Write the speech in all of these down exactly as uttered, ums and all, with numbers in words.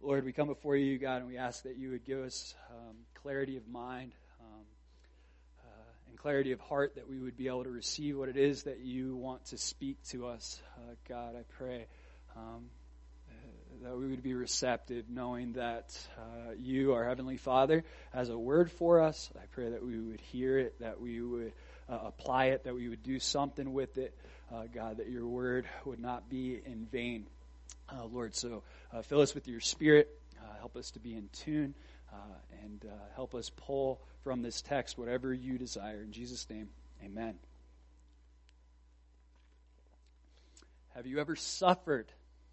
Lord, we come before you, God, and we ask that you would give us um, clarity of mind um, uh, and clarity of heart, that we would be able to receive what it is that you want to speak to us. Uh, God, I pray um, that we would be receptive, knowing that uh, you, our Heavenly Father, has a word for us. I pray that we would hear it, that we would uh, apply it, that we would do something with it. Uh, God, that your word would not be in vain. Uh, Lord, so uh, fill us with your Spirit. Uh, help us to be in tune uh, and uh, help us pull from this text whatever you desire. In Jesus' name, amen. Have you ever suffered?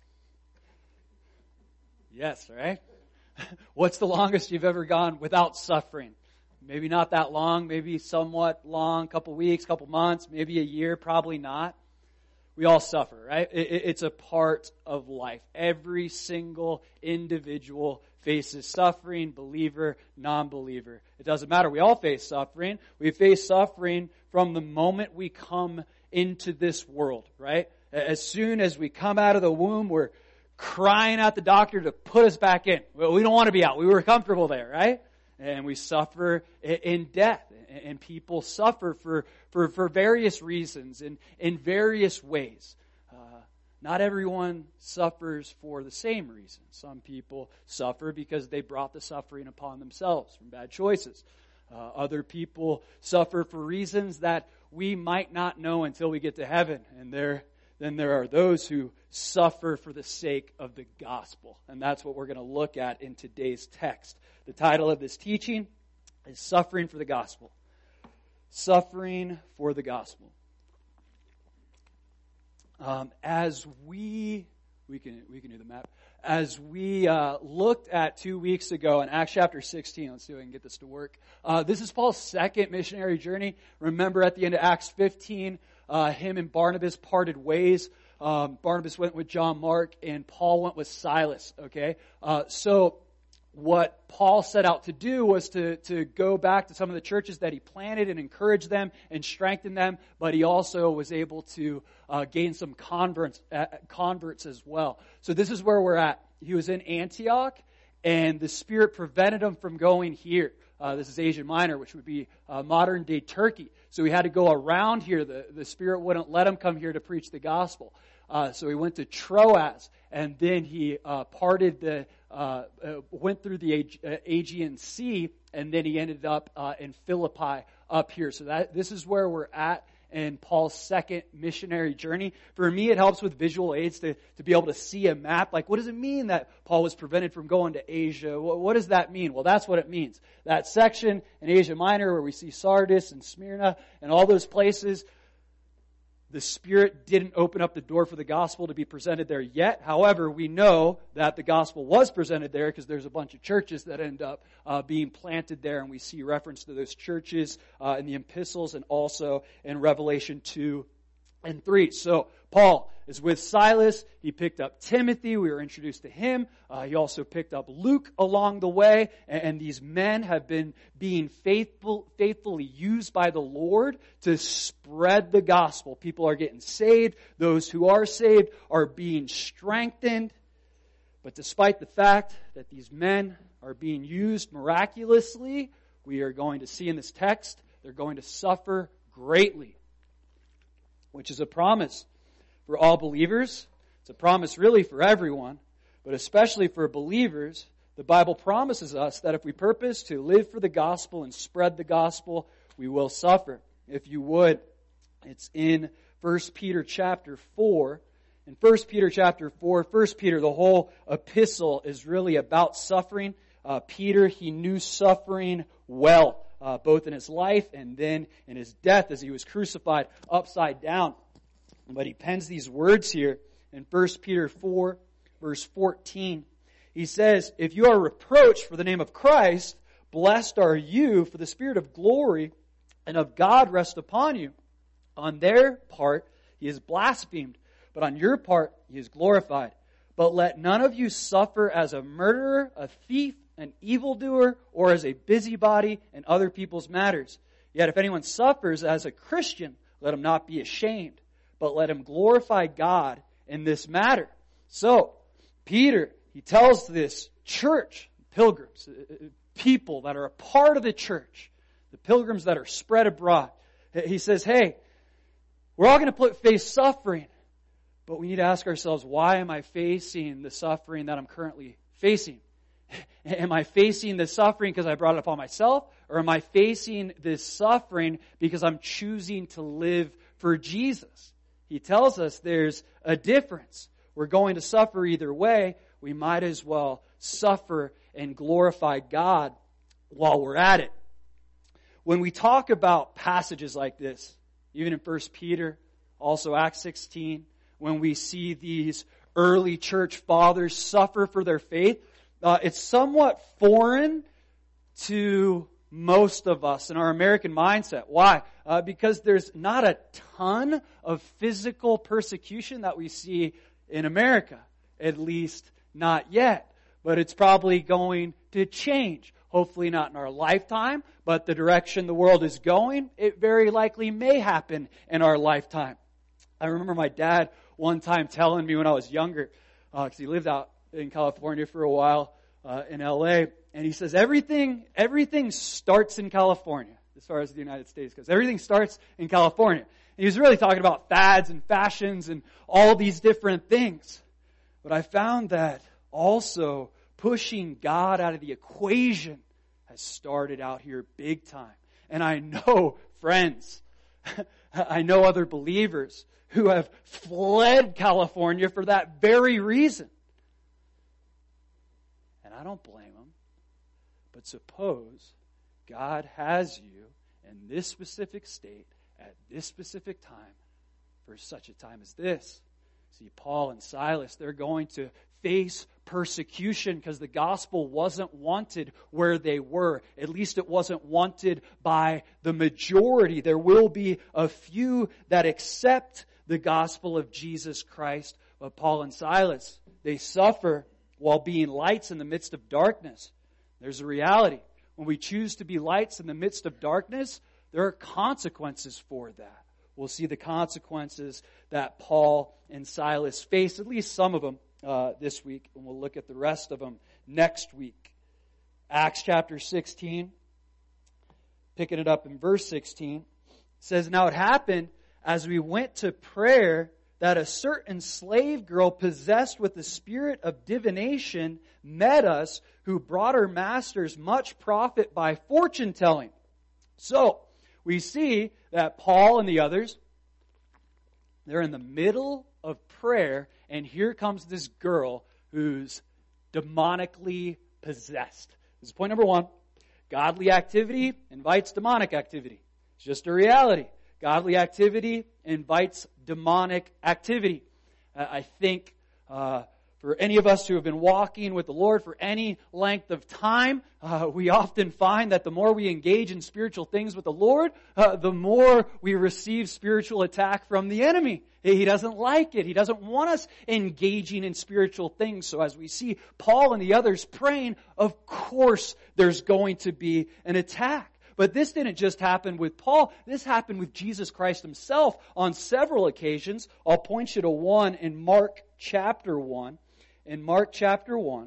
Yes, right? What's the longest you've ever gone without suffering? Maybe not that long, maybe somewhat long, couple weeks, couple months, maybe a year, probably not. We all suffer, right? It's a part of life. Every single individual faces suffering, believer, non-believer. It doesn't matter. We all face suffering. We face suffering from the moment we come into this world, right? As soon as we come out of the womb, we're crying at the doctor to put us back in. Well, we don't want to be out. We were comfortable there, right? And we suffer in death. And people suffer for, for, for various reasons and in various ways. Uh, not everyone suffers for the same reason. Some people suffer because they brought the suffering upon themselves from bad choices. Uh, other people suffer for reasons that we might not know until we get to heaven. And there, then there are those who suffer for the sake of the gospel. And that's what we're going to look at in today's text. The title of this teaching is Suffering for the Gospel. Suffering for the gospel. Um, as we we can we can do the map. As we uh, looked at two weeks ago in Acts chapter sixteen, let's see if I can get this to work. Uh, this is Paul's second missionary journey. Remember, at the end of Acts fifteen, uh, him and Barnabas parted ways. Um, Barnabas went with John Mark, and Paul went with Silas. Okay, uh, so. What Paul set out to do was to, to go back to some of the churches that he planted and encourage them and strengthen them, but he also was able to uh, gain some converts, uh, converts as well. So this is where we're at. He was in Antioch, and the Spirit prevented him from going here. Uh, this is Asia Minor, which would be uh, modern-day Turkey. So he had to go around here. The, the Spirit wouldn't let him come here to preach the gospel. Uh, so he went to Troas, and then he uh, parted the, uh, uh, went through the Aegean Sea, and then he ended up uh, in Philippi up here. So that this is where we're at in Paul's second missionary journey. For me, it helps with visual aids to, to be able to see a map. Like, what does it mean that Paul was prevented from going to Asia? What, what does that mean? Well, that's what it means. That section in Asia Minor where we see Sardis and Smyrna and all those places, the Spirit didn't open up the door for the gospel to be presented there yet. However, we know that the gospel was presented there because there's a bunch of churches that end up uh, being planted there, and we see reference to those churches uh, in the epistles and also in Revelation two and three. So Paul is with Silas. He picked up Timothy. We were introduced to him. Uh, he also picked up Luke along the way. And, and these men have been being faithful, faithfully used by the Lord to spread the gospel. People are getting saved. Those who are saved are being strengthened. But despite the fact that these men are being used miraculously, we are going to see in this text, they're going to suffer greatly, which is a promise for all believers. It's a promise really for everyone, but especially for believers. The Bible promises us that if we purpose to live for the gospel and spread the gospel, we will suffer. If you would, it's in First Peter chapter four. In First Peter chapter four, First Peter, the whole epistle is really about suffering. Uh, Peter, he knew suffering well, uh, both in his life and then in his death as he was crucified upside down. But he pens these words here in First Peter four, verse fourteen. He says, if you are reproached for the name of Christ, blessed are you, for the Spirit of glory and of God rest upon you. On their part, he is blasphemed, but on your part, he is glorified. But let none of you suffer as a murderer, a thief, an evildoer, or as a busybody in other people's matters. Yet if anyone suffers as a Christian, let him not be ashamed, but let him glorify God in this matter. So, Peter, he tells this church, pilgrims, people that are a part of the church, the pilgrims that are spread abroad, he says, hey, we're all going to face suffering, but we need to ask ourselves, why am I facing the suffering that I'm currently facing? Am I facing the suffering because I brought it upon myself? Or am I facing this suffering because I'm choosing to live for Jesus? He tells us there's a difference. We're going to suffer either way. We might as well suffer and glorify God while we're at it. When we talk about passages like this, even in First Peter, also Acts sixteen, when we see these early church fathers suffer for their faith, uh, it's somewhat foreign to most of us in our American mindset. Why? Uh, because there's not a ton of physical persecution that we see in America, at least not yet. But it's probably going to change. Hopefully not in our lifetime, but the direction the world is going, it very likely may happen in our lifetime. I remember my dad one time telling me when I was younger, because uh, he lived out in California for a while, uh, in L A, and he says everything everything starts in California, as far as the United States goes. Everything starts in California. And he was really talking about fads and fashions and all these different things. But I found that also pushing God out of the equation has started out here big time. And I know friends, I know other believers who have fled California for that very reason. And I don't blame them. But suppose God has you in this specific state at this specific time for such a time as this. See, Paul and Silas, they're going to face persecution because the gospel wasn't wanted where they were. At least it wasn't wanted by the majority. There will be a few that accept the gospel of Jesus Christ. But Paul and Silas, they suffer while being lights in the midst of darkness. There's a reality. When we choose to be lights in the midst of darkness, there are consequences for that. We'll see the consequences that Paul and Silas face, at least some of them, uh, this week, and we'll look at the rest of them next week. Acts chapter sixteen, picking it up in verse sixteen, says, "Now it happened as we went to prayer that a certain slave girl possessed with the spirit of divination met us, who brought her masters much profit by fortune telling." So, we see that Paul and the others, they're in the middle of prayer, and here comes this girl who's demonically possessed. This is point number one. Godly activity invites demonic activity. It's just a reality. Godly activity invites demonic activity. Uh, I think uh, for any of us who have been walking with the Lord for any length of time, uh, we often find that the more we engage in spiritual things with the Lord, uh, the more we receive spiritual attack from the enemy. He doesn't like it. He doesn't want us engaging in spiritual things. So as we see Paul and the others praying, of course there's going to be an attack. But this didn't just happen with Paul. This happened with Jesus Christ himself on several occasions. I'll point you to one in Mark chapter one. In Mark chapter one,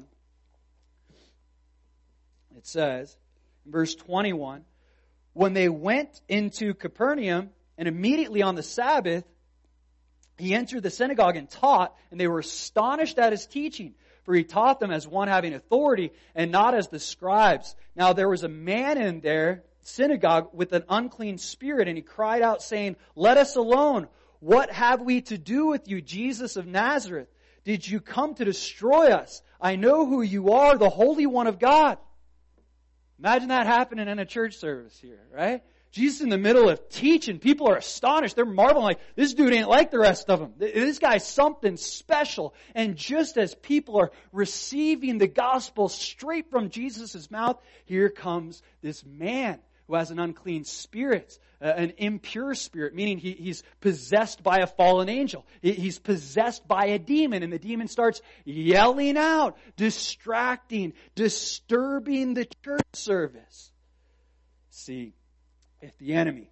it says, in verse twenty-one, "When they went into Capernaum, and immediately on the Sabbath, he entered the synagogue and taught, and they were astonished at his teaching. For he taught them as one having authority, and not as the scribes. Now there was a man in their synagogue with an unclean spirit, and he cried out, saying, 'Let us alone. What have we to do with you, Jesus of Nazareth? Did you come to destroy us? I know who you are, the Holy One of God.'" Imagine that happening in a church service here, right? Jesus in the middle of teaching. People are astonished. They're marveling like, this dude ain't like the rest of them. This guy's something special. And just as people are receiving the gospel straight from Jesus' mouth, here comes this man who has an unclean spirit, uh, an impure spirit, meaning he, he's possessed by a fallen angel. He, he's possessed by a demon, and the demon starts yelling out, distracting, disturbing the church service. See, if the enemy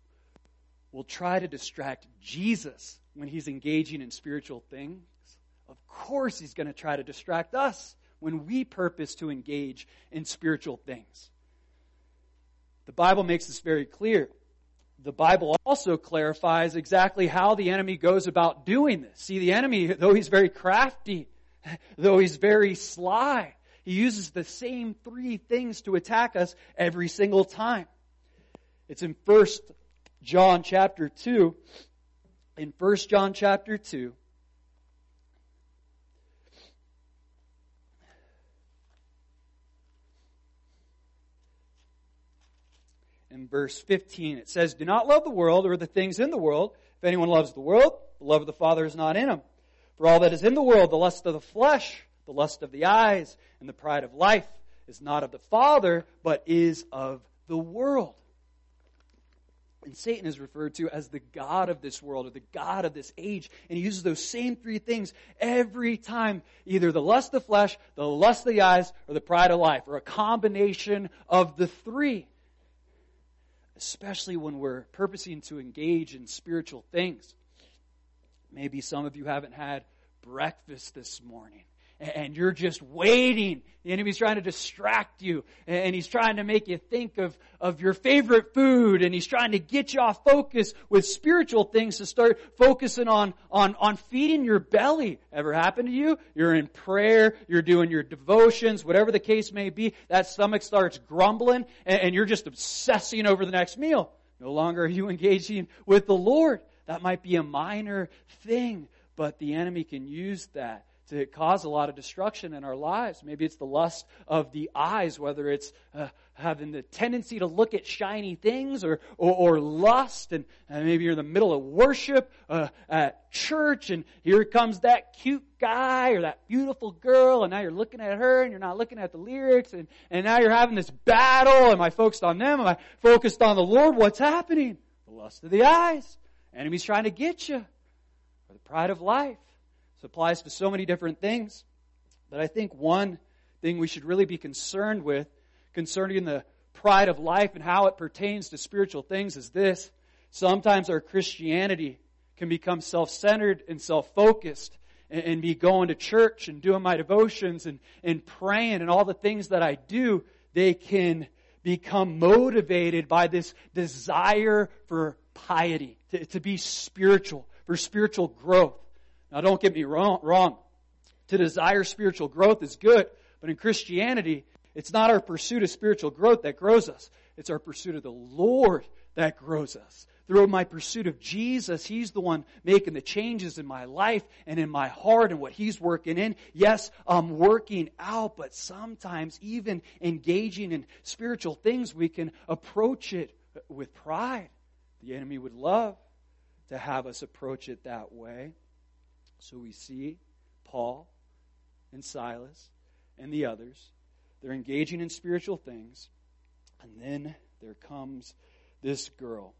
will try to distract Jesus when he's engaging in spiritual things, of course he's going to try to distract us when we purpose to engage in spiritual things. The Bible makes this very clear. The Bible also clarifies exactly how the enemy goes about doing this. See, the enemy, though he's very crafty, though he's very sly, he uses the same three things to attack us every single time. It's in First John chapter two. In First John chapter two, in verse fifteen, it says, "Do not love the world or the things in the world. If anyone loves the world, the love of the Father is not in him. For all that is in the world, the lust of the flesh, the lust of the eyes, and the pride of life, is not of the Father, but is of the world." And Satan is referred to as the god of this world, or the god of this age. And he uses those same three things every time. Either the lust of the flesh, the lust of the eyes, or the pride of life, or a combination of the three. Especially when we're purposing to engage in spiritual things. Maybe some of you haven't had breakfast this morning, and you're just waiting. The enemy's trying to distract you, and he's trying to make you think of, of your favorite food, and he's trying to get you off focus with spiritual things to start focusing on, on, on feeding your belly. Ever happened to you? You're in prayer, you're doing your devotions, whatever the case may be, that stomach starts grumbling, and, and you're just obsessing over the next meal. No longer are you engaging with the Lord. That might be a minor thing, but the enemy can use that to cause a lot of destruction in our lives. Maybe it's the lust of the eyes, whether it's uh, having the tendency to look at shiny things, or or, or lust, and, and maybe you're in the middle of worship uh, at church, and here comes that cute guy or that beautiful girl, and now you're looking at her, and you're not looking at the lyrics, and, and now you're having this battle. Am I focused on them? Am I focused on the Lord? What's happening? The lust of the eyes. Enemy's trying to get you. Or the pride of life. This applies to so many different things. But I think one thing we should really be concerned with concerning the pride of life and how it pertains to spiritual things is this. Sometimes our Christianity can become self-centered and self-focused, and, and be going to church and doing my devotions and, and praying and all the things that I do. They can become motivated by this desire for piety, to, to be spiritual, for spiritual growth. Now, don't get me wrong, wrong. To desire spiritual growth is good, but in Christianity, it's not our pursuit of spiritual growth that grows us. It's our pursuit of the Lord that grows us. Through my pursuit of Jesus, He's the one making the changes in my life and in my heart and what He's working in. Yes, I'm working out, but sometimes even engaging in spiritual things, we can approach it with pride. The enemy would love to have us approach it that way. So we see Paul and Silas and the others. They're engaging in spiritual things. And then there comes this girl,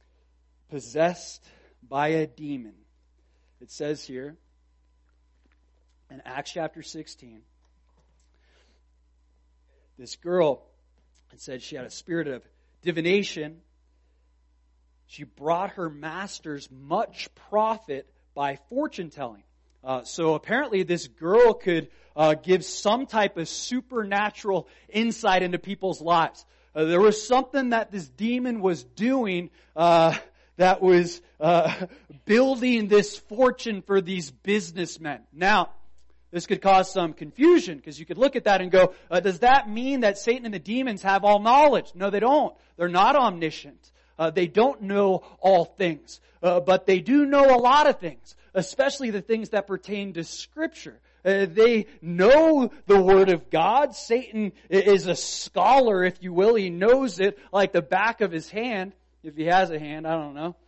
possessed by a demon. It says here in Acts chapter sixteen, this girl, it said she had a spirit of divination. She brought her masters much profit by fortune telling. Uh, so apparently this girl could uh, give some type of supernatural insight into people's lives. Uh, there was something that this demon was doing uh, that was uh, building this fortune for these businessmen. Now, this could cause some confusion, because you could look at that and go, uh, does that mean that Satan and the demons have all knowledge? No, they don't. They're not omniscient. Uh, they don't know all things, uh, but they do know a lot of things, especially the things that pertain to Scripture. Uh, they know the Word of God. Satan is a scholar, if you will. He knows it like the back of his hand, if he has a hand, I don't know.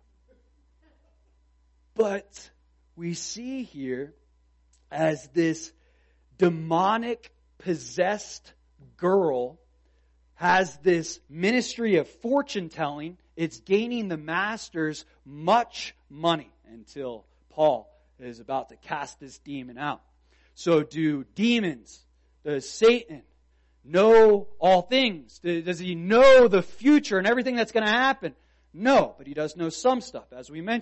But we see here as this demonic possessed girl has this ministry of fortune telling. It's gaining the masters much money until Paul is about to cast this demon out. So do demons, does Satan know all things? Does he know the future and everything that's going to happen? No, but he does know some stuff, as we mentioned.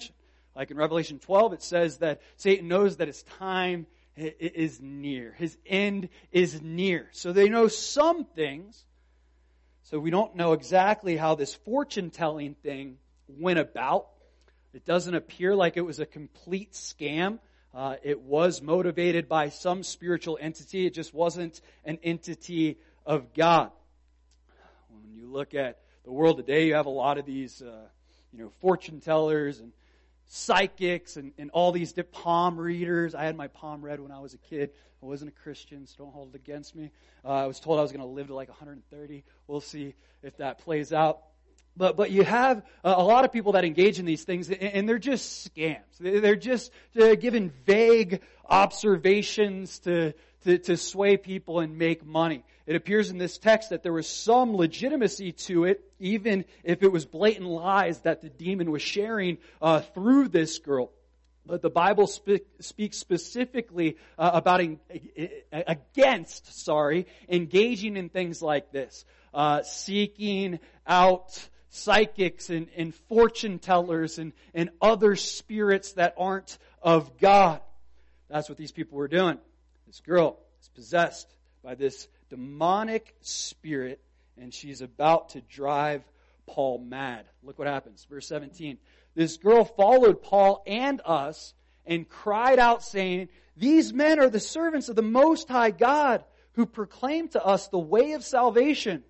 Like in Revelation twelve, it says that Satan knows that his time is near. His end is near. So they know some things. So we don't know exactly how this fortune-telling thing went about. It doesn't appear like it was a complete scam. Uh, it was motivated by some spiritual entity. It just wasn't an entity of God. When you look at the world today, you have a lot of these, uh, you know, fortune tellers and psychics and, and all these palm readers. I had my palm read when I was a kid. I wasn't a Christian, so don't hold it against me. Uh, I was told I was going to live to like one hundred thirty. We'll see if that plays out. But but you have a lot of people that engage in these things, and they're just scams. They're just giving vague observations to, to, to sway people and make money. It appears in this text that there was some legitimacy to it, even if it was blatant lies that the demon was sharing uh, through this girl. But the Bible spe- speaks specifically uh, about en- against, sorry, engaging in things like this, uh, seeking out psychics and, and fortune tellers and, and other spirits that aren't of God. That's what these people were doing. This girl is possessed by this demonic spirit, and she's about to drive Paul mad. Look what happens. Verse seventeen. This girl followed Paul and us and cried out, saying, "These men are the servants of the Most High God, who proclaim to us the way of salvation."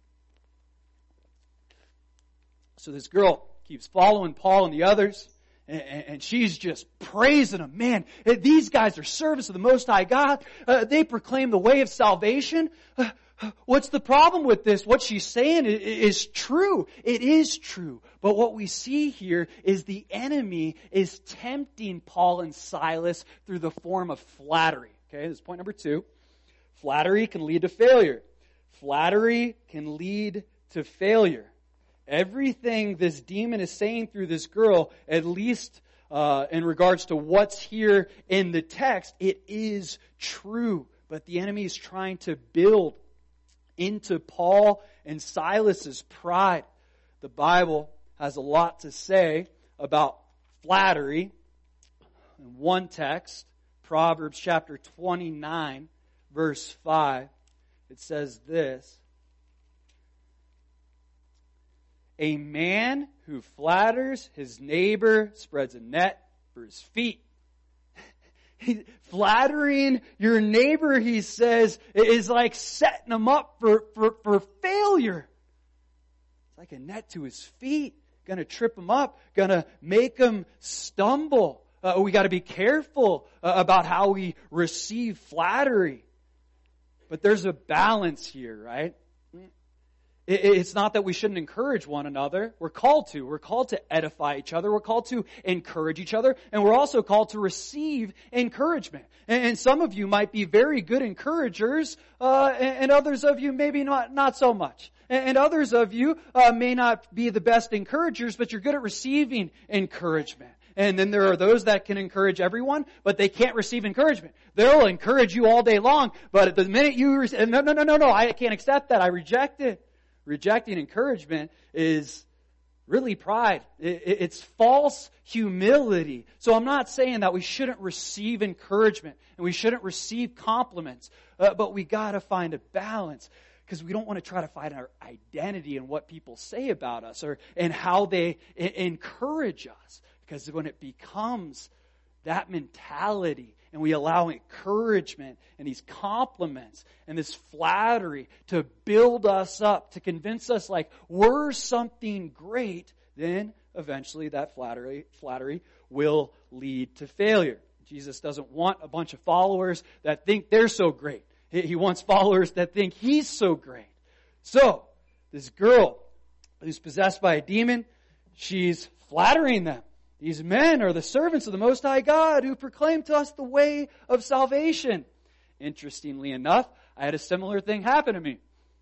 So this girl keeps following Paul and the others, and, and she's just praising them. Man, these guys are servants of the Most High God. Uh, they proclaim the way of salvation. Uh, what's the problem with this? What she's saying is, is true. It is true. But what we see here is the enemy is tempting Paul and Silas through the form of flattery. Okay, this is point number two. Flattery can lead to failure. Flattery can lead to failure. Everything this demon is saying through this girl, at least uh, in regards to what's here in the text, it is true. But the enemy is trying to build into Paul and Silas's pride. The Bible has a lot to say about flattery. In one text, Proverbs chapter twenty-nine, verse five, it says this: "A man who flatters his neighbor spreads a net for his feet." Flattering your neighbor, he says, is like setting him up for, for, for failure. It's like a net to his feet. Going to trip him up. Going to make him stumble. Uh, we got to be careful uh, about how we receive flattery. But there's a balance here, right? It's not that we shouldn't encourage one another. We're called to. We're called to edify each other. We're called to encourage each other. And we're also called to receive encouragement. And some of you might be very good encouragers, uh, and others of you maybe not, not so much. And others of you uh, may not be the best encouragers, but you're good at receiving encouragement. And then there are those that can encourage everyone, but they can't receive encouragement. They'll encourage you all day long, but at the minute you receive, no, no, no, no, no, I can't accept that. I reject it. Rejecting encouragement is really pride. It's false humility. So I'm not saying that we shouldn't receive encouragement and we shouldn't receive compliments, uh, but we got to find a balance, because we don't want to try to find our identity in what people say about us or and how they encourage us. Because when it becomes that mentality, and we allow encouragement and these compliments and this flattery to build us up, to convince us like we're something great, then eventually that flattery, flattery will lead to failure. Jesus doesn't want a bunch of followers that think they're so great. He wants followers that think He's so great. So, this girl who's possessed by a demon, she's flattering them. These men are the servants of the Most High God, who proclaim to us the way of salvation. Interestingly enough, I had a similar thing happen to me.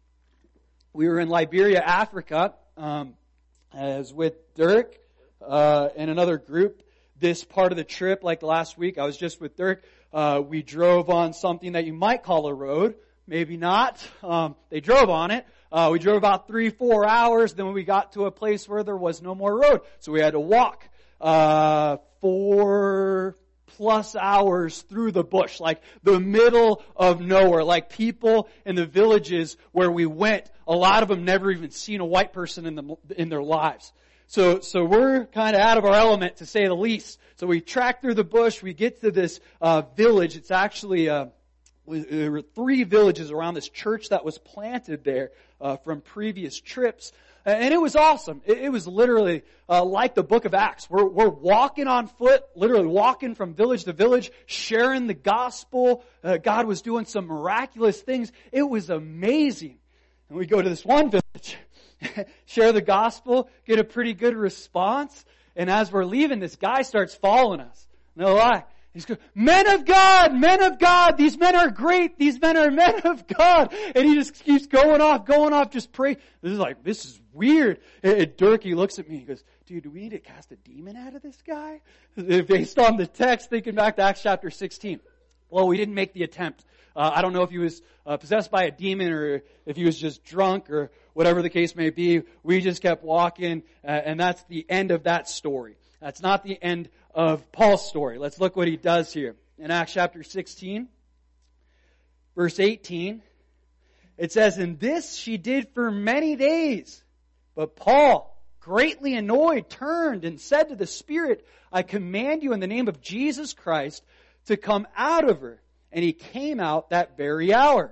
We were in Liberia, Africa. Um, I was with Dirk uh, and another group. This part of the trip, like last week, I was just with Dirk. Uh, we drove on something that you might call a road. Maybe not. Um, they drove on it. Uh, we drove about three, four hours. Then we got to a place where there was no more road. So we had to walk. Uh, four plus hours through the bush, like the middle of nowhere, like people in the villages where we went, a lot of them never even seen a white person in the, in their lives. So, so we're kind of out of our element, to say the least. So we track through the bush, we get to this, uh, village. It's actually, uh, there were three villages around this church that was planted there, uh, from previous trips. And it was awesome. It, it was literally uh, like the book of Acts. We're, we're walking on foot, literally walking from village to village, sharing the gospel. Uh, God was doing some miraculous things. It was amazing. And we go to this one village, share the gospel, get a pretty good response. And as we're leaving, this guy starts following us. No lie. He's going, men of God, men of God, these men are great, these men are men of God. And he just keeps going off, going off, just pray. This is like, this is weird. And Dirk, he looks at me, he goes, dude, do we need to cast a demon out of this guy? Based on the text, thinking back to Acts chapter sixteen. Well, we didn't make the attempt. Uh, I don't know if he was uh, possessed by a demon or if he was just drunk or whatever the case may be. We just kept walking, uh, and that's the end of that story. That's not the end of Paul's story. Let's look what he does here. In Acts chapter sixteen, verse eighteen, it says, "And this she did for many days. But Paul, greatly annoyed, turned and said to the Spirit, I command you in the name of Jesus Christ to come out of her. And he came out that very hour."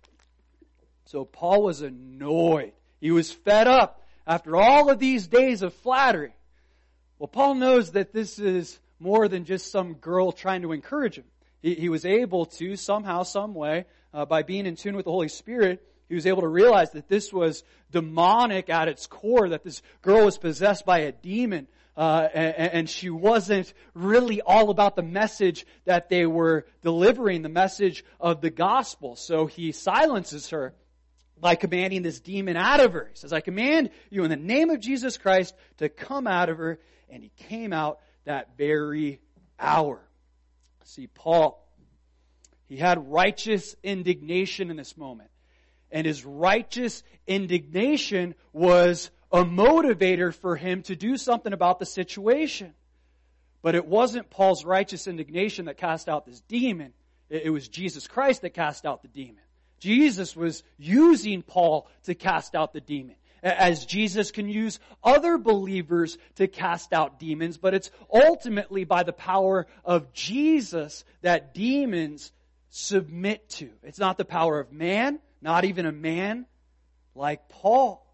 So Paul was annoyed. He was fed up after all of these days of flattery. Well, Paul knows that this is more than just some girl trying to encourage him. He, he was able to, somehow, some way, uh, by being in tune with the Holy Spirit, he was able to realize that this was demonic at its core, that this girl was possessed by a demon, uh, and, and she wasn't really all about the message that they were delivering, the message of the gospel. So he silences her by commanding this demon out of her. He says, I command you in the name of Jesus Christ to come out of her. And he came out that very hour. See, Paul, he had righteous indignation in this moment. And his righteous indignation was a motivator for him to do something about the situation. But it wasn't Paul's righteous indignation that cast out this demon. It was Jesus Christ that cast out the demon. Jesus was using Paul to cast out the demon, as Jesus can use other believers to cast out demons, but it's ultimately by the power of Jesus that demons submit to. It's not the power of man, not even a man like Paul.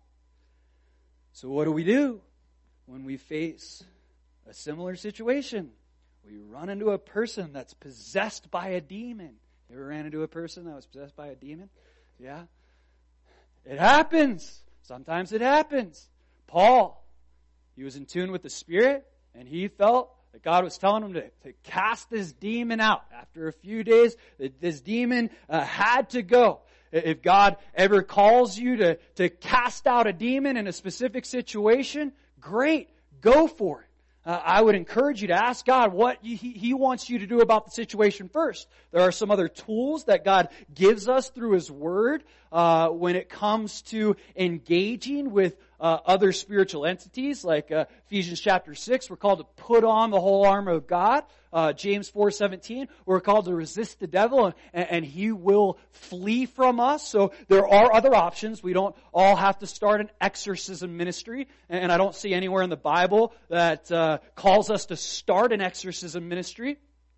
So what do we do when we face a similar situation? We run into a person that's possessed by a demon. You ever ran into a person that was possessed by a demon? Yeah. It happens. Sometimes it happens. Paul, he was in tune with the Spirit, and he felt that God was telling him to, to cast this demon out. After a few days, this demon uh, had to go. If God ever calls you to, to cast out a demon in a specific situation, great, go for it. Uh, I would encourage you to ask God what he, he wants you to do about the situation first. There are some other tools that God gives us through His Word uh, when it comes to engaging with uh, other spiritual entities, like uh, Ephesians chapter six. We're called to put on the whole armor of God. Uh, James four seventeen, we're called to resist the devil, and, and he will flee from us. So there are other options. We don't all have to start an exorcism ministry, and I don't see anywhere in the Bible that uh, calls us to start an exorcism ministry.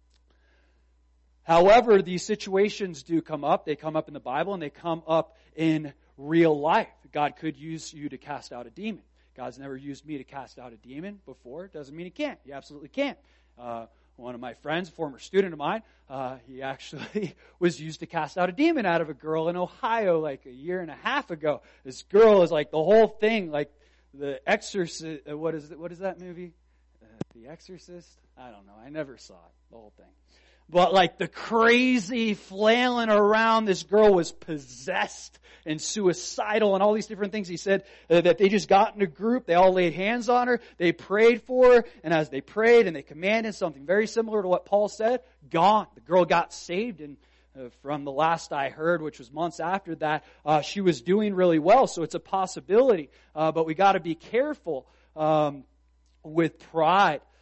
However, these situations do come up. They come up in the Bible, and they come up in real life. God could use you to cast out a demon. God's never used me to cast out a demon before. Doesn't mean He can't. He absolutely can. Uh, one of my friends, a former student of mine, uh, he actually was used to cast out a demon out of a girl in Ohio like a year and a half ago. This girl is like the whole thing, like the Exorcist. Uh, what is it? What is that movie? Uh, the Exorcist? I don't know. I never saw it. The whole thing. But like the crazy flailing around, this girl was possessed and suicidal and all these different things. He said uh, that they just got in a group. They all laid hands on her. They prayed for her. And as they prayed and they commanded something very similar to what Paul said, gone. The girl got saved. And uh, from the last I heard, which was months after that, uh, she was doing really well. So it's a possibility. Uh, but we got to be careful um, with pride.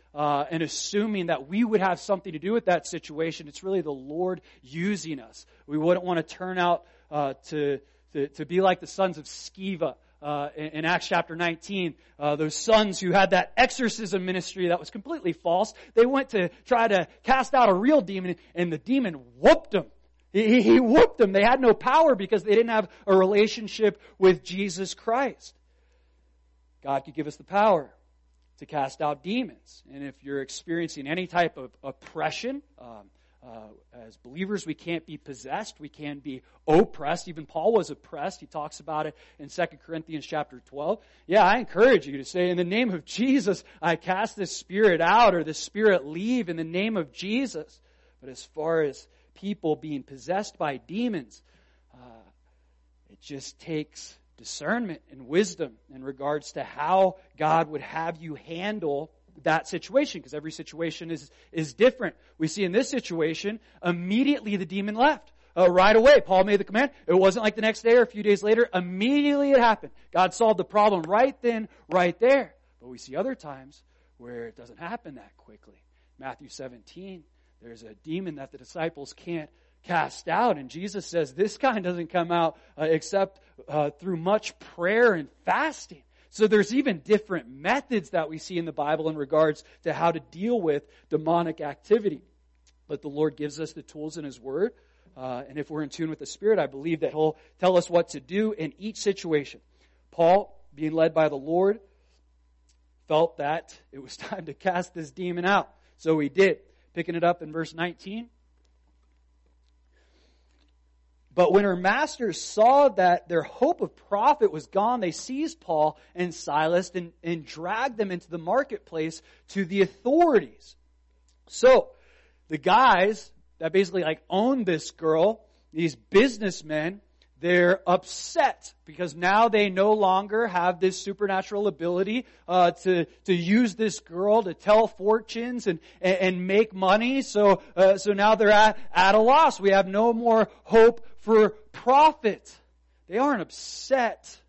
uh, and assuming that we would have something to do with that situation. It's really the Lord using us. We wouldn't want to turn out uh, to, to to be like the sons of Sceva. Uh, in, in Acts chapter nineteen, uh, those sons who had that exorcism ministry that was completely false, they went to try to cast out a real demon, and the demon whooped them. He, he whooped them. They had no power because they didn't have a relationship with Jesus Christ. God could give us the power to cast out demons. And if you're experiencing any type of oppression, um, Uh, as believers, we can't be possessed. We can be oppressed. Even Paul was oppressed. He talks about it in Second Corinthians chapter twelve. Yeah, I encourage you to say, in the name of Jesus, I cast this spirit out, or this spirit leave in the name of Jesus. But as far as people being possessed by demons, uh, it just takes discernment and wisdom in regards to how God would have you handle that situation, because every situation is is different. We see in this situation, immediately the demon left. Uh, right away, Paul made the command. It wasn't like the next day or a few days later. Immediately it happened. God solved the problem right then, right there. But we see other times where it doesn't happen that quickly. Matthew seventeen, there's a demon that the disciples can't cast out, and Jesus says this kind doesn't come out uh, except uh, through much prayer and fasting. So there's even different methods that we see in the Bible in regards to how to deal with demonic activity. But the Lord gives us the tools in His Word. Uh, and if we're in tune with the Spirit, I believe that He'll tell us what to do in each situation. Paul, being led by the Lord, felt that it was time to cast this demon out. So he did. Picking it up in verse nineteen. But when her masters saw that their hope of profit was gone, they seized Paul and Silas and, and dragged them into the marketplace to the authorities. So, the guys that basically like owned this girl, these businessmen, they're upset because now they no longer have this supernatural ability uh, to to use this girl to tell fortunes and and, and make money. So uh, so now they're at at a loss. We have no more hope for profit. They aren't upset.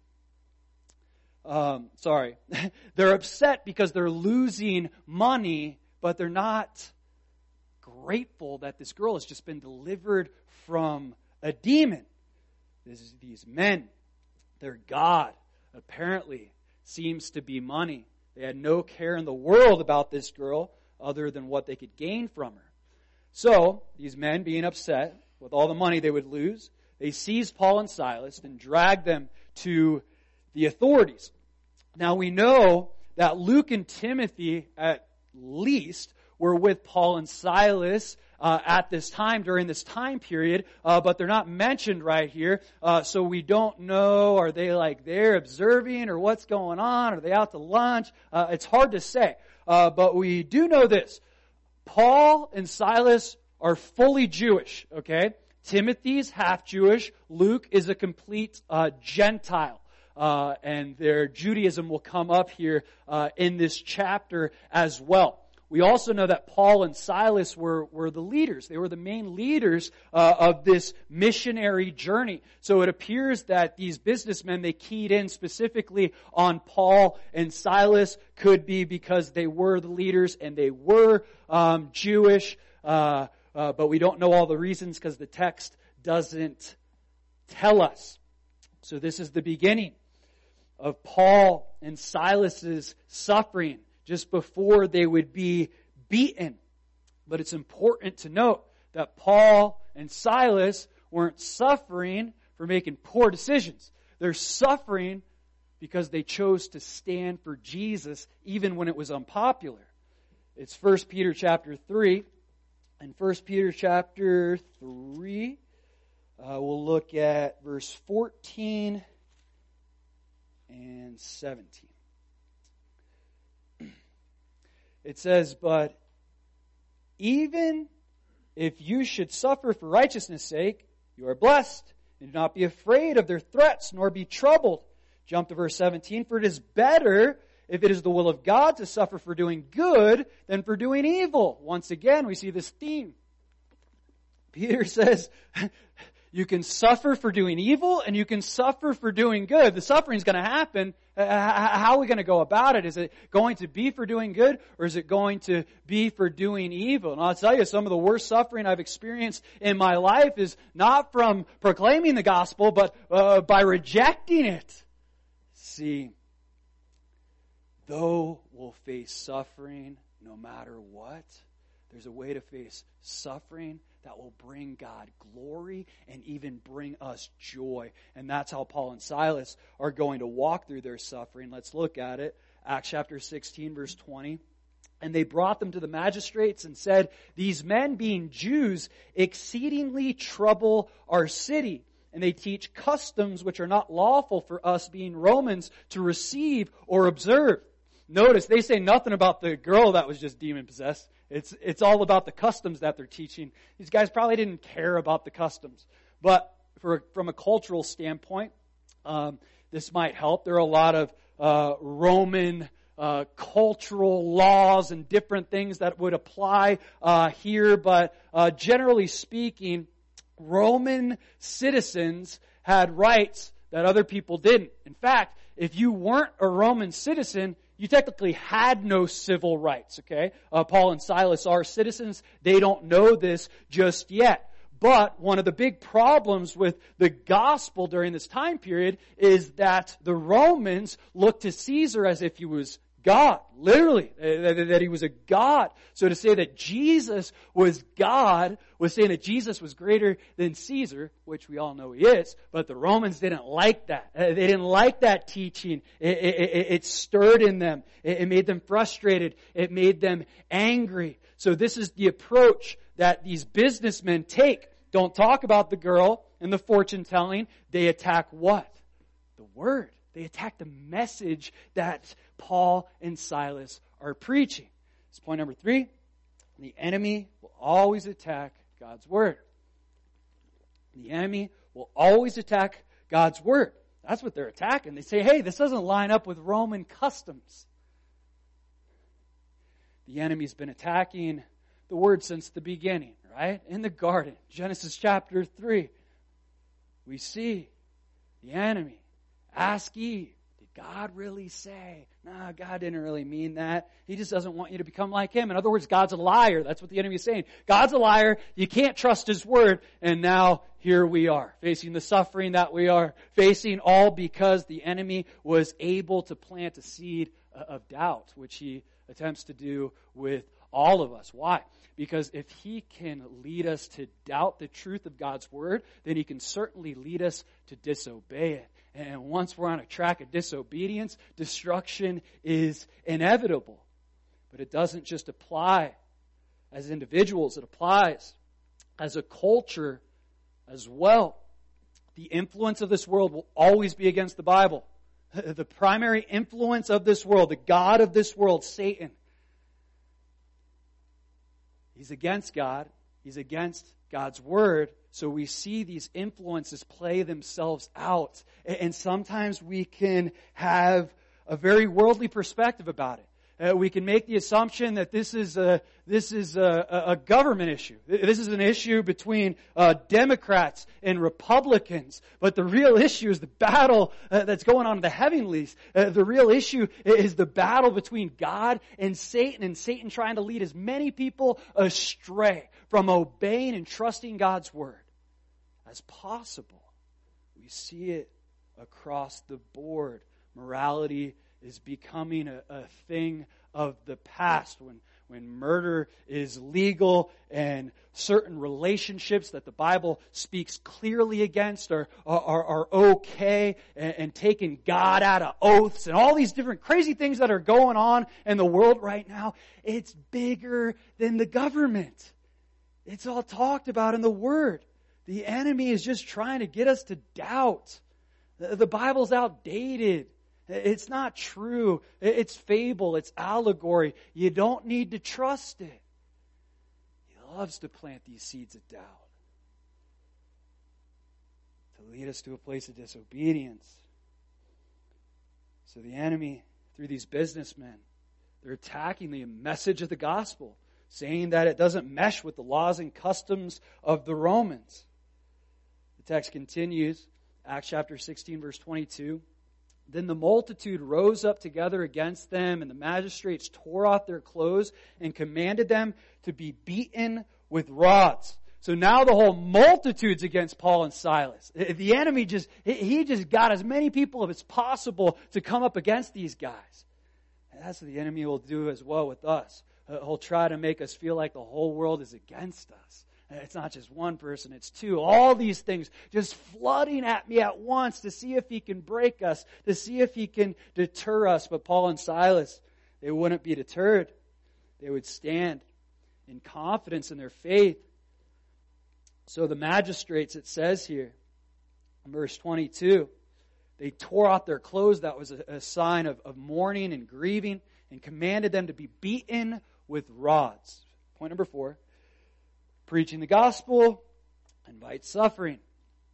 Um, sorry, they're upset because they're losing money, but they're not grateful that this girl has just been delivered from a demon. This, these men, their God, apparently seems to be money. They had no care in the world about this girl other than what they could gain from her. So, these men being upset with all the money they would lose, they seized Paul and Silas and dragged them to the authorities. Now we know that Luke and Timothy, at least, were with Paul and Silas uh, at this time, during this time period, uh, but they're not mentioned right here, uh, so we don't know, are they like there observing, or what's going on, are they out to lunch? Uh, it's hard to say, uh, but we do know this. Paul and Silas are fully Jewish, okay? Timothy's half Jewish. Luke is a complete uh, Gentile. Uh, and their Judaism will come up here uh, in this chapter as well. We also know that Paul and Silas were, were the leaders. They were the main leaders uh, of this missionary journey. So it appears that these businessmen, they keyed in specifically on Paul and Silas. Could be because they were the leaders and they were um, Jewish. Uh, uh, but we don't know all the reasons because the text doesn't tell us. So this is the beginning of Paul and Silas's suffering just before they would be beaten. But it's important to note that Paul and Silas weren't suffering for making poor decisions. They're suffering because they chose to stand for Jesus even when it was unpopular. It's First Peter chapter three. In First Peter chapter three, uh, we'll look at verse fourteen and seventeen. It says, but even if you should suffer for righteousness' sake, you are blessed, and do not be afraid of their threats, nor be troubled. Jump to verse seventeen. For it is better, if it is the will of God, to suffer for doing good than for doing evil. Once again, we see this theme. Peter says, You can suffer for doing evil, and you can suffer for doing good. The suffering's going to happen. Uh, how are we going to go about it? Is it going to be for doing good, or is it going to be for doing evil? And I'll tell you, some of the worst suffering I've experienced in my life is not from proclaiming the gospel, but uh, by rejecting it. See, though we'll face suffering no matter what, there's a way to face suffering that will bring God glory and even bring us joy. And that's how Paul and Silas are going to walk through their suffering. Let's look at it. Acts chapter sixteen, verse twenty. And they brought them to the magistrates and said, "These men, being Jews, exceedingly trouble our city. And they teach customs which are not lawful for us, being Romans, to receive or observe." Notice, they say nothing about the girl that was just demon-possessed. It's, it's all about the customs that they're teaching. These guys probably didn't care about the customs. But for, from a cultural standpoint, um, this might help. There are a lot of uh, Roman uh, cultural laws and different things that would apply uh, here. But uh, generally speaking, Roman citizens had rights that other people didn't. In fact, if you weren't a Roman citizen, you technically had no civil rights, okay? Uh, Paul and Silas are citizens. They don't know this just yet. But one of the big problems with the gospel during this time period is that the Romans looked to Caesar as if he was God, literally, that he was a God. So to say that Jesus was God was saying that Jesus was greater than Caesar, which we all know he is, but the Romans didn't like that. They didn't like that teaching. It, it, it stirred in them. It made them frustrated. It made them angry. So this is the approach that these businessmen take. Don't talk about the girl and the fortune telling. They attack what? The word. They attack the message that Paul and Silas are preaching. That's point number three. The enemy will always attack God's word. The enemy will always attack God's word. That's what they're attacking. They say, hey, this doesn't line up with Roman customs. The enemy's been attacking the word since the beginning, right? In the garden, Genesis chapter three, we see the enemy ask Eve, did God really say? Nah, God didn't really mean that. He just doesn't want you to become like Him. In other words, God's a liar. That's what the enemy is saying. God's a liar. You can't trust His word. And now here we are, facing the suffering that we are facing, all because the enemy was able to plant a seed of doubt, which he attempts to do with all of us. Why? Because if he can lead us to doubt the truth of God's word, then he can certainly lead us to disobey it. And once we're on a track of disobedience, destruction is inevitable. But it doesn't just apply as individuals. It applies as a culture as well. The influence of this world will always be against the Bible. The primary influence of this world, the God of this world, Satan, he's against God. He's against God's word. So we see these influences play themselves out. And sometimes we can have a very worldly perspective about it. Uh, we can make the assumption that this is a this is a, a government issue. This is an issue between uh, Democrats and Republicans. But the real issue is the battle uh, that's going on in the heavenlies. Uh, the real issue is the battle between God and Satan, and Satan trying to lead as many people astray from obeying and trusting God's word as possible. We see it across the board. Morality is becoming a, a thing of the past. When when murder is legal and certain relationships that the Bible speaks clearly against are are, are okay, and, and taking God out of oaths and all these different crazy things that are going on in the world right now, it's bigger than the government. It's all talked about in the Word. The enemy is just trying to get us to doubt. The, the Bible's outdated. It's not true. It's fable. It's allegory. You don't need to trust it. He loves to plant these seeds of doubt to lead us to a place of disobedience. So the enemy, through these businessmen, they're attacking the message of the gospel, saying that it doesn't mesh with the laws and customs of the Romans. The text continues, Acts chapter sixteen, verse twenty-two. Then the multitude rose up together against them, and the magistrates tore off their clothes and commanded them to be beaten with rods. So now the whole multitude's against Paul and Silas. The enemy just, he just got as many people as possible to come up against these guys. And that's what the enemy will do as well with us. He'll try to make us feel like the whole world is against us. It's not just one person, it's two. All these things just flooding at me at once to see if he can break us, to see if he can deter us. But Paul and Silas, they wouldn't be deterred. They would stand in confidence in their faith. So the magistrates, it says here, in verse twenty-two, they tore off their clothes. That was a, a sign of, of mourning and grieving, and commanded them to be beaten with rods. Point number four. Preaching the gospel invites suffering.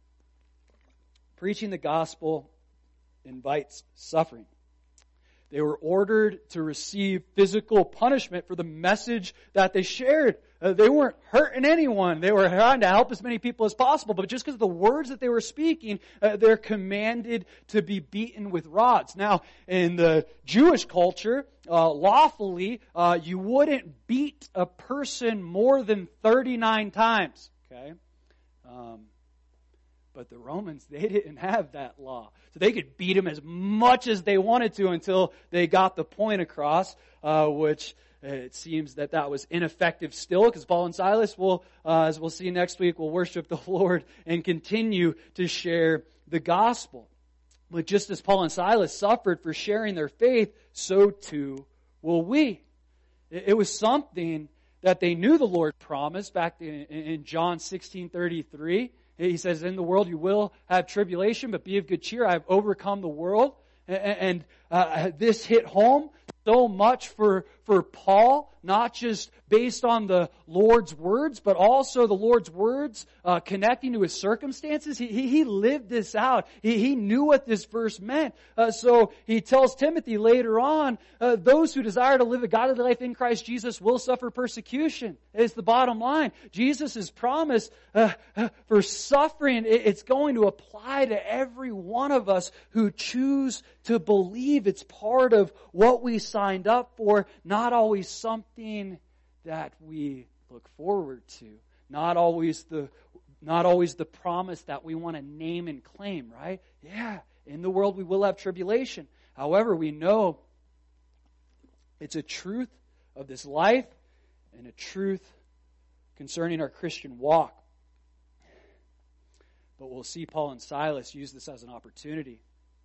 Preaching the gospel invites suffering. They were ordered to receive physical punishment for the message that they shared. Uh, they weren't hurting anyone. They were trying to help as many people as possible. But just because of the words that they were speaking, uh, they're commanded to be beaten with rods. Now, in the Jewish culture, uh, lawfully, uh, you wouldn't beat a person more than thirty-nine times. Okay? Um, But the Romans, they didn't have that law. So they could beat them as much as they wanted to until they got the point across, uh, which uh, it seems that that was ineffective still, because Paul and Silas will, uh, as we'll see next week, will worship the Lord and continue to share the gospel. But just as Paul and Silas suffered for sharing their faith, so too will we. It, it was something that they knew the Lord promised back in, in John sixteen thirty-three. He says, in the world you will have tribulation, but be of good cheer. I have overcome the world. And uh, this hit home so much for, for Paul, not just based on the Lord's words, but also the Lord's words uh, connecting to his circumstances. He, he, he lived this out. He, he knew what this verse meant. Uh, so he tells Timothy later on, uh, those who desire to live a godly life in Christ Jesus will suffer persecution. It's the bottom line. Jesus' promise uh, uh, for suffering, it, it's going to apply to every one of us who choose to believe. It's part of what we signed up for, not always something that we look forward to. Not always the not always the promise that we want to name and claim, right? Yeah, in the world we will have tribulation. However, we know it's a truth of this life and a truth concerning our Christian walk. But we'll see Paul and Silas use this as an opportunity.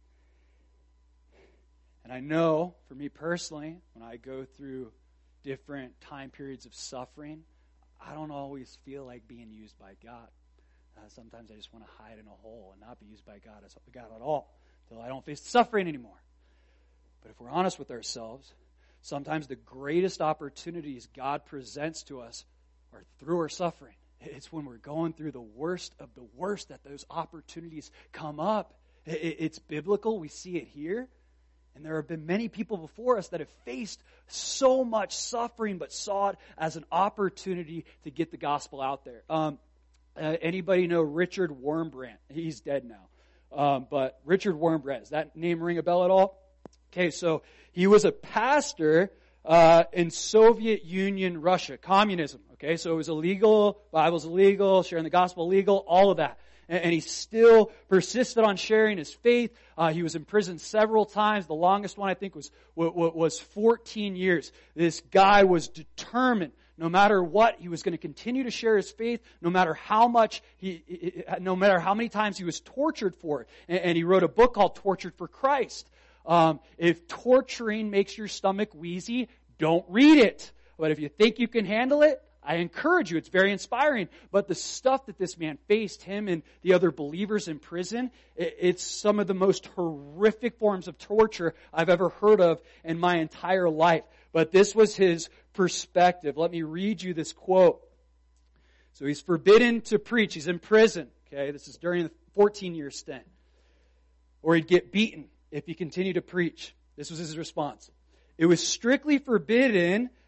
And I know, for me personally, when I go through different time periods of suffering, I don't always feel like being used by God. Uh, sometimes I just want to hide in a hole and not be used by God, as, God at all, until I don't face suffering anymore. But if we're honest with ourselves, sometimes the greatest opportunities God presents to us are through our suffering. It's when we're going through the worst of the worst that those opportunities come up. It, it's biblical. We see it here. And there have been many people before us that have faced so much suffering, but saw it as an opportunity to get the gospel out there. Um, uh, anybody know Richard Wurmbrand? He's dead now. Um, but Richard Wurmbrand, does that name ring a bell at all? Okay, so he was a pastor uh, in Soviet Union Russia, communism. Okay, so it was illegal, Bible's illegal, sharing the gospel illegal, all of that. And he still persisted on sharing his faith. Uh, he was in prison several times. The longest one, I think, was was fourteen years. This guy was determined, no matter what, he was going to continue to share his faith, no matter how much he, no matter how many times he was tortured for it. And he wrote a book called Tortured for Christ. Um, if torturing makes your stomach wheezy, don't read it. But if you think you can handle it, I encourage you. It's very inspiring. But the stuff that this man faced, him and the other believers in prison, it's some of the most horrific forms of torture I've ever heard of in my entire life. But this was his perspective. Let me read you this quote. So he's forbidden to preach. He's in prison. Okay, this is during the fourteen-year stint. Or he'd get beaten if he continued to preach. This was his response. It was strictly forbidden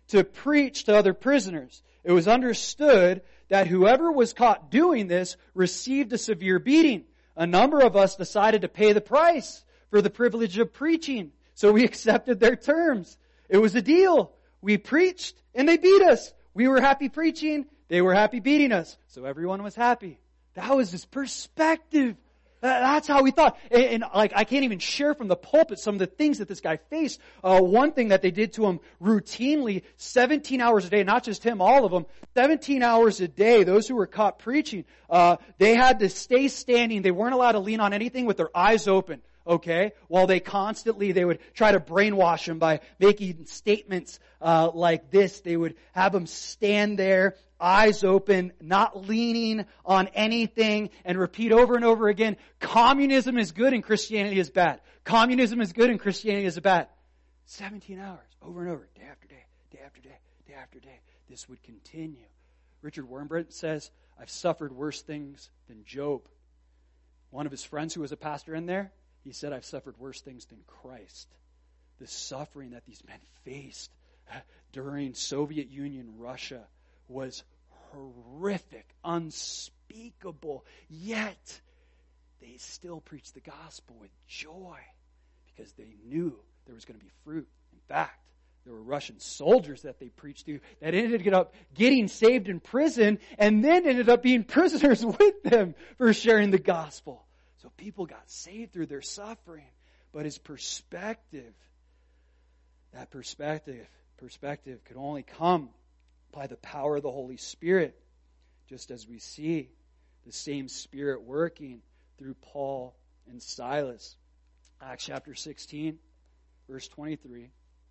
to preach to other prisoners. It was understood that whoever was caught doing this received a severe beating. A number of us decided to pay the price for the privilege of preaching, so we accepted their terms. It was a deal. We preached and they beat us. We were happy preaching. They were happy beating us. So everyone was happy. That was his perspective. That's how we thought. And, and like, I can't even share from the pulpit some of the things that this guy faced. Uh, one thing that they did to him routinely, seventeen hours a day, not just him, all of them, seventeen hours a day, those who were caught preaching, uh, they had to stay standing. They weren't allowed to lean on anything with their eyes open. Okay? While they constantly, they would try to brainwash him by making statements uh, like this. They would have him stand there, eyes open, not leaning on anything, and repeat over and over again, communism is good and Christianity is bad. Communism is good and Christianity is bad. seventeen hours, over and over, day after day, day after day, day after day. This would continue. Richard Wurmbrand says, I've suffered worse things than Job. One of his friends who was a pastor in there, he said, I've suffered worse things than Christ. The suffering that these men faced during Soviet Union Russia was horrific, unspeakable. Yet, they still preached the gospel with joy because they knew there was going to be fruit. In fact, there were Russian soldiers that they preached to that ended up getting saved in prison and then ended up being prisoners with them for sharing the gospel. So people got saved through their suffering. But his perspective, that perspective, perspective could only come by the power of the Holy Spirit. Just as we see the same Spirit working through Paul and Silas. Acts chapter sixteen, verse twenty-three.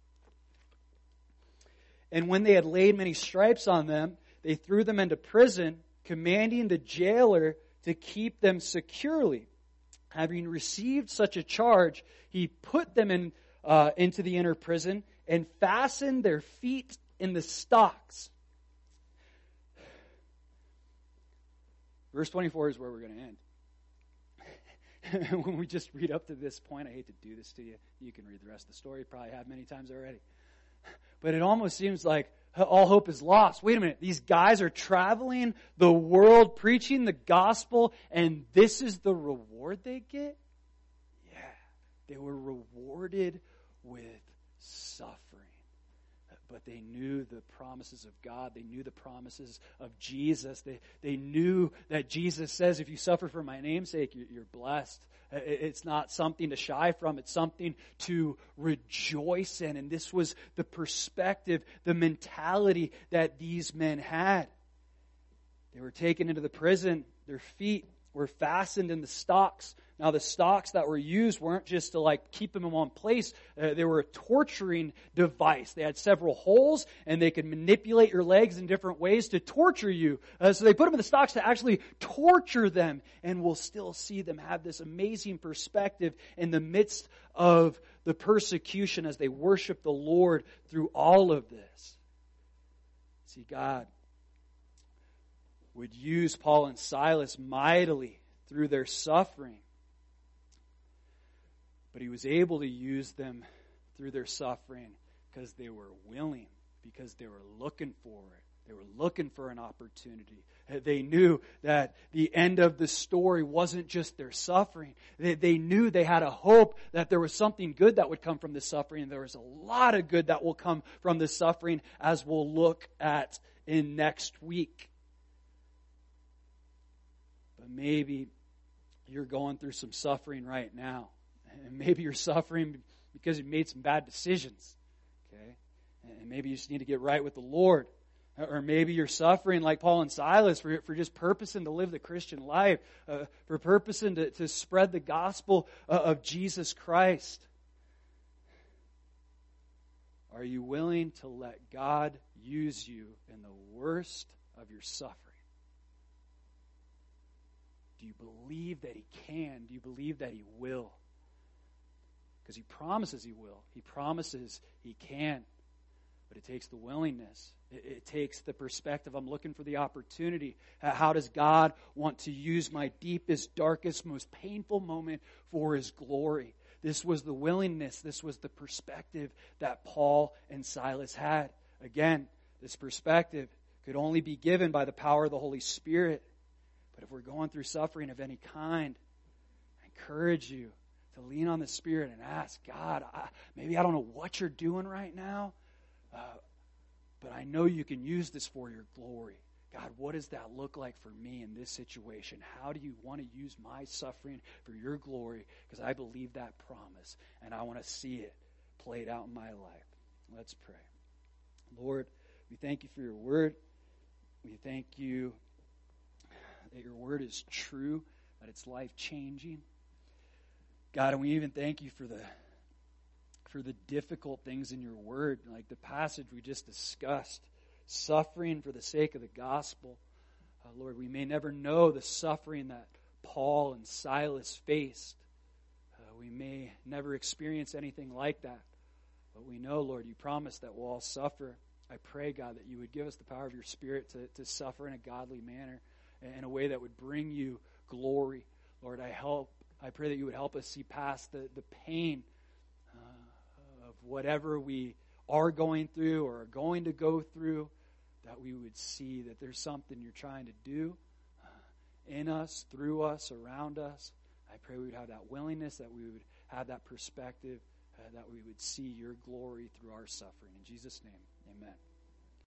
And when they had laid many stripes on them, they threw them into prison, commanding the jailer to keep them securely. Having received such a charge, he put them in uh, into the inner prison and fastened their feet in the stocks. Verse twenty-four is where we're going to end. When we just read up to this point, I hate to do this to you. You can read the rest of the story. You probably have many times already. But it almost seems like all hope is lost. Wait a minute. These guys are traveling the world preaching the gospel, and this is the reward they get? Yeah. They were rewarded with suffering. But they knew the promises of God. They knew the promises of Jesus. They, they knew that Jesus says, if you suffer for my name's sake, you're blessed. It's not something to shy from. It's something to rejoice in. And this was the perspective, the mentality that these men had. They were taken into the prison. Their feet were fastened in the stocks. Now, the stocks that were used weren't just to like keep them in one place. Uh, they were a torturing device. They had several holes, and they could manipulate your legs in different ways to torture you. Uh, so they put them in the stocks to actually torture them. And we'll still see them have this amazing perspective in the midst of the persecution as they worship the Lord through all of this. See, God would use Paul and Silas mightily through their suffering. But he was able to use them through their suffering because they were willing, because they were looking for it. They were looking for an opportunity. They knew that the end of the story wasn't just their suffering. They, they knew they had a hope that there was something good that would come from this suffering. There was a lot of good that will come from this suffering, as we'll look at in next week. But maybe you're going through some suffering right now. And maybe you're suffering because you made some bad decisions. Okay? And maybe you just need to get right with the Lord. Or maybe you're suffering like Paul and Silas for, for just purposing to live the Christian life. Uh, for purposing to, to spread the gospel uh, of Jesus Christ. Are you willing to let God use you in the worst of your suffering? Do you believe that He can? Do you believe that He will? Because He promises He will. He promises He can. But it takes the willingness. It, it takes the perspective. I'm looking for the opportunity. How does God want to use my deepest, darkest, most painful moment for His glory? This was the willingness. This was the perspective that Paul and Silas had. Again, this perspective could only be given by the power of the Holy Spirit. But if we're going through suffering of any kind, I encourage you to lean on the Spirit and ask, God, I, maybe I don't know what you're doing right now, uh, but I know you can use this for your glory. God, what does that look like for me in this situation? How do you want to use my suffering for your glory? Because I believe that promise, and I want to see it played out in my life. Let's pray. Lord, we thank you for your word. We thank you that your word is true, that it's life-changing. God, and we even thank you for the for the difficult things in your word, like the passage we just discussed, suffering for the sake of the gospel. Uh, Lord, we may never know the suffering that Paul and Silas faced. Uh, we may never experience anything like that. But we know, Lord, you promised that we'll all suffer. I pray, God, that you would give us the power of your Spirit to, to suffer in a godly manner, in a way that would bring you glory. Lord, I help. I pray that you would help us see past the, the pain uh, of whatever we are going through or are going to go through, that we would see that there's something you're trying to do uh, in us, through us, around us. I pray we would have that willingness, that we would have that perspective, uh, that we would see your glory through our suffering. In Jesus' name, amen.